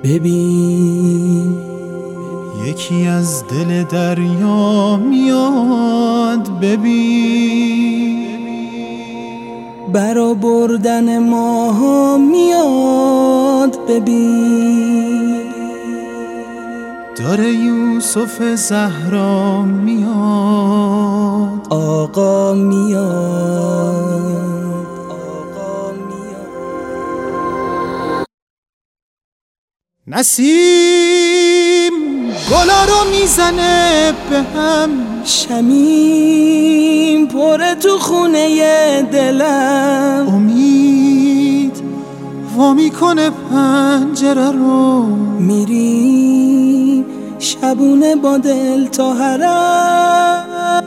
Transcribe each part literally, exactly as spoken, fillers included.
ببین یکی از دل دریا میاد، ببین برا بردن ماها میاد، ببین داره یوسف زهرا میاد، آقا میاد، آقا میاد. نسیم گلا رو میزنه به هم، شمیم پره تو خونه دلم، امید وا میکنه پنجره رو، میریم شبونه با دل تا حرم.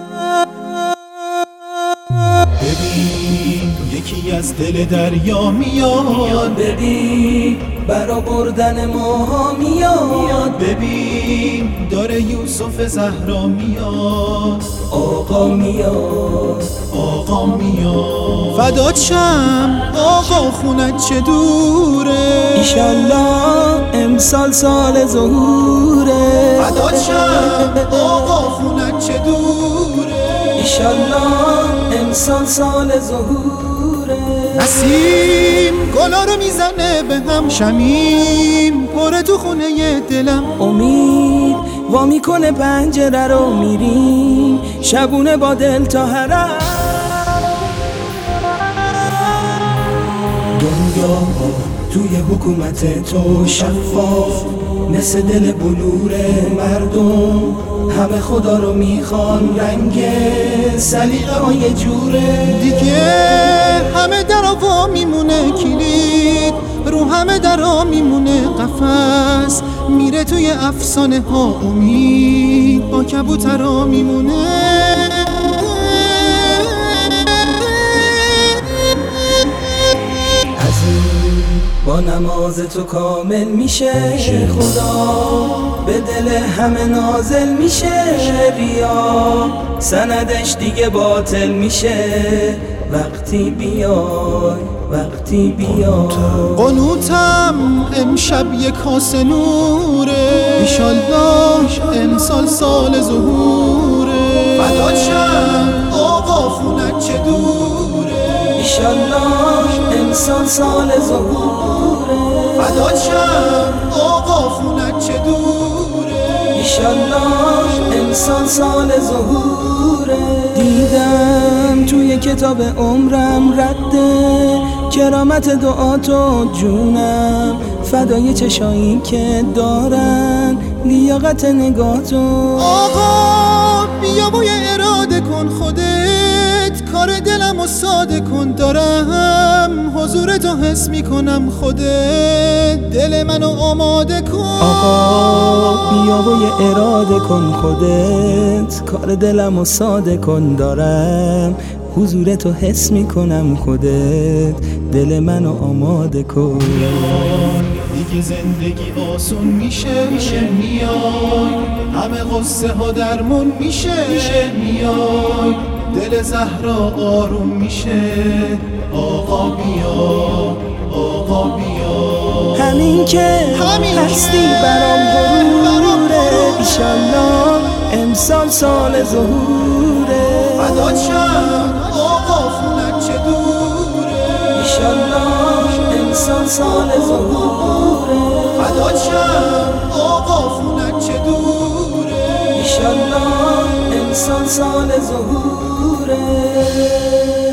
ببین یکی از دل دریا میاد، ببین برا بردن ماها میاد، ببین داره یوسف زهرا میاد، آقا میاد، آقا میاد. فدات شم آقا خونت چه دوره، ایشالله امسال سال ظهوره، فدات شم آقا خونت چه دوره، ایشالله امسال سال ظهوره. نسیم گلا رو میزنه به هم، شمیم پره تو خونه دلم، امید وا میکنه پنجره رو، میریم شبونه با دل تا حرم. دنیا توی حکومت تو شفاف مثل دل بلور مردم، همه خدا رو میخوان، رنگ سلیقه های جوره دیگه همه درا وا میمونه کلید، رو همه درا میمونه قفس، میره توی افسانه ها امید، با کبوترا میمونه. با نماز تو کامل میشه خدا، به دل همه نازل میشه ریا، سندش دیگه باطل میشه وقتی بیای، وقتی بیای. قنوتم امشب یک کاسه نوره، ایشالله امسال سال ظهوره، فدات شم آقا خونت چه دوره، ایشالله امسال سال ظهوره، فدات شم آقا خونت چه دوره، ایشالله امسال سال ظهوره. دیدم توی کتاب عمرم رده کرامت دعا تو جونم، فدای چشایی که دارن لیاقت نگاه تو. آقا بیا و یه اراده کن خودت، کار دلم و ساده کن، دارم حضورتو حس میکنم خودت، دل منو آماده کن. آقا بیا و یه اراده کن خودت، کار دلم و ساده کن، دارم حضورتو حس میکنم خودت، دل منو آماده کن. دیگه زندگی آسون میشه، میشه میای همه غصه ها درمون میشه، میشه میای دل زهرا آروم میشه، آقا بیا، آقا بیا. همین که همین هستی برام غروره، ایشالله امسال سال ظهوره، فدات شم آقا خونت چه دوره، ایشالله امسال سال ظهوره، فدات شم آقا خونت چه دوره، ایشالله امسال سال ظهوره.